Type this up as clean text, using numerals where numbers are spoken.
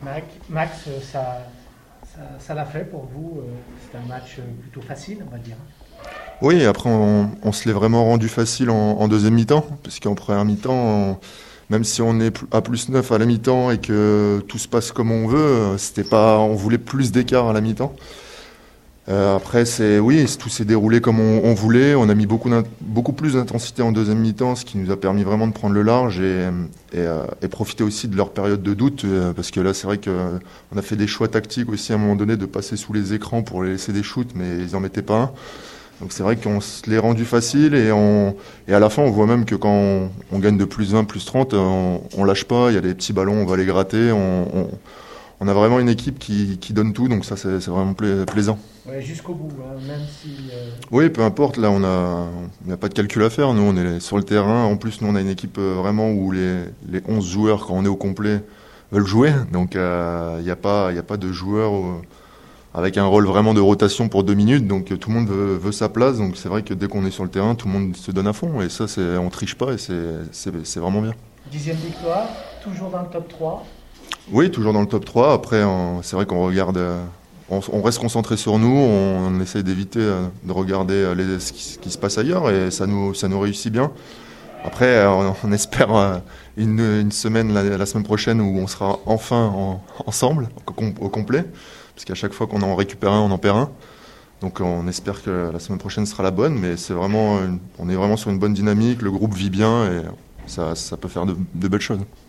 Max, ça l'a fait pour vous. C'est un match plutôt facile, on va dire. Oui, après on se l'est vraiment rendu facile en deuxième mi-temps, parce qu'en première mi-temps, même si on est à plus 9 à la mi-temps et que tout se passe comme on veut, c'était pas, on voulait plus d'écart à la mi-temps. Après, oui, tout s'est déroulé comme on voulait. On a mis beaucoup plus d'intensité en deuxième mi-temps, ce qui nous a permis vraiment de prendre le large et profiter aussi de leur période de doute, parce que là, c'est vrai qu'on a fait des choix tactiques aussi à un moment donné de passer sous les écrans pour les laisser des shoots, mais ils en mettaient pas un. Donc c'est vrai qu'on se l'est rendu facile et à la fin, on voit même que quand on gagne de plus 20, plus 30, on lâche pas. Il y a des petits ballons, on va les gratter. On a vraiment une équipe qui donne tout, donc ça c'est vraiment plaisant. Ouais, jusqu'au bout, hein, même si. Oui, peu importe, là on n'a pas de calcul à faire, nous on est sur le terrain, en plus nous on a une équipe vraiment où les 11 joueurs quand on est au complet veulent jouer, donc il n'y a pas de joueurs avec un rôle vraiment de rotation pour 2 minutes, donc tout le monde veut sa place, donc c'est vrai que dès qu'on est sur le terrain, tout le monde se donne à fond, et ça on triche pas et c'est vraiment bien. 10e victoire, toujours dans le top 3. Oui, toujours dans le top 3. Après, c'est vrai qu'on regarde, on reste concentré sur nous, on essaie d'éviter de regarder ce qui se passe ailleurs et ça nous réussit bien. Après, on espère une semaine, la semaine prochaine, où on sera enfin ensemble, au complet, parce qu'à chaque fois qu'on en récupère un, on en perd un. Donc on espère que la semaine prochaine sera la bonne, mais on est vraiment sur une bonne dynamique, le groupe vit bien et ça peut faire de belles choses.